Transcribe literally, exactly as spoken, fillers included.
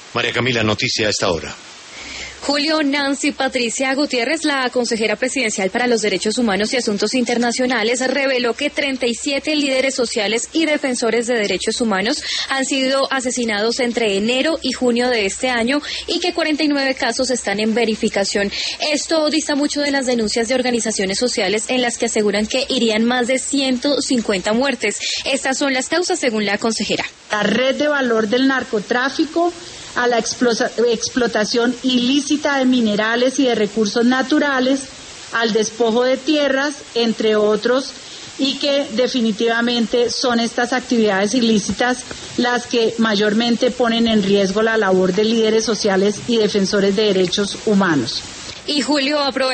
María Camila, noticia a esta hora. Julio, Nancy Patricia Gutiérrez, la consejera presidencial para los Derechos Humanos y Asuntos Internacionales, reveló que treinta y siete líderes sociales y defensores de derechos humanos han sido asesinados entre enero y junio de este año y que cuarenta y nueve casos están en verificación. Esto dista mucho de las denuncias de organizaciones sociales en las que aseguran que irían más de ciento cincuenta muertes. Estas son las causas según la consejera. La red de valor del narcotráfico, a la explotación ilícita de minerales y de recursos naturales, al despojo de tierras, entre otros, y que definitivamente son estas actividades ilícitas las que mayormente ponen en riesgo la labor de líderes sociales y defensores de derechos humanos. Y Julio,